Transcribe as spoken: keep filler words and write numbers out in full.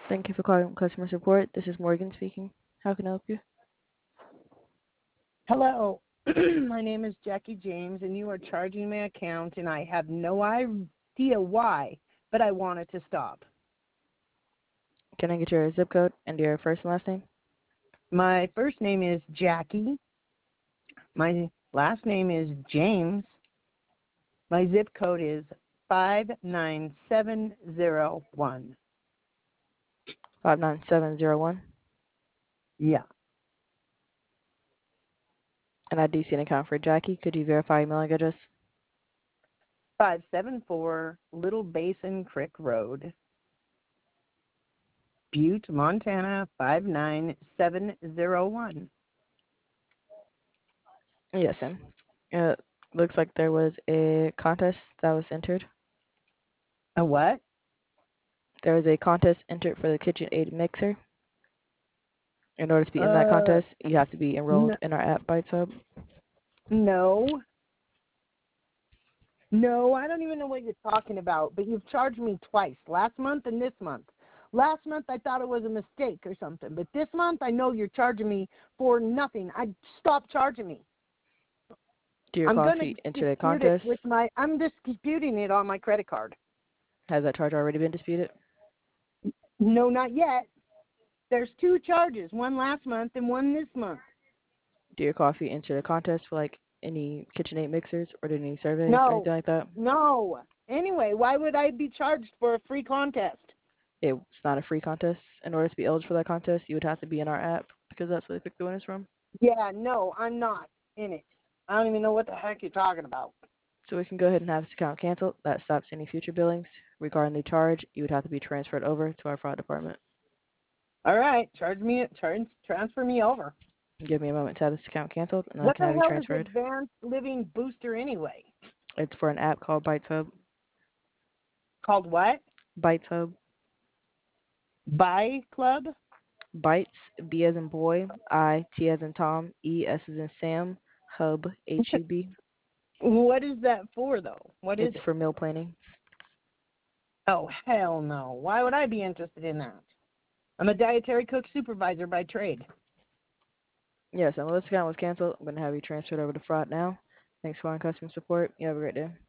Thank you for calling customer support. This is Morgan speaking. How can I help you? Hello, my name is Jackie James, and you are charging my account, and I have no idea why, but I want it to stop. Can I get your zip code and your first and last name? My first name is Jackie. My last name is James. My zip code is five nine seven zero one. five nine seven zero one. Yeah, And I do see an account for Jackie. Could you verify your mailing address? five seven four Little Basin Creek Road, Butte, Montana five nine seven zero one. Yes, ma'am. It looks like there was a contest that was entered. A what? There was a contest entered for the KitchenAid mixer. In order to be in that Uh, contest, you have to be enrolled n- in our app, Bites Hub. no. No, I don't even know what you're talking about, but you've charged me twice, last month and this month. Last month I thought it was a mistake or something, but this month I know you're charging me for nothing. I stop charging me. Do you I'm recall if going you to entered a dispute it contest? with my I'm disputing it on my credit card. Has that charge already been disputed? No, not yet. There's two charges, one last month and one this month. Do you recall if you entered a contest for like any KitchenAid mixers or did any surveys or No. anything like that? No. Anyway, why would I be charged for a free contest? It's not a free contest. In order to be eligible for that contest, you would have to be in our app because that's where they pick the winners from. Yeah, no, I'm not in it. I don't even know what the heck you're talking about. So we can go ahead and have this account canceled. That stops any future billings. Regarding the charge, you would have to be transferred over to our fraud department. All right, charge me, charge, transfer me over. Give me a moment to have this account canceled, and then I What can the have you hell is transferred. Advanced Living Booster anyway? It's for an app called Bites Hub. Called what? Bites Hub. Buy Club? Bites, B as in boy, I, T as in Tom, E, S as in Sam, Hub, H U B. What is that for, though? What is It's it? for meal planning. Oh, hell no. Why would I be interested in that? I'm a dietary cook supervisor by trade. Yes, and well, this account was canceled. I'm going to have you transferred over to fraud now. Thanks for calling customer support. You have a great day.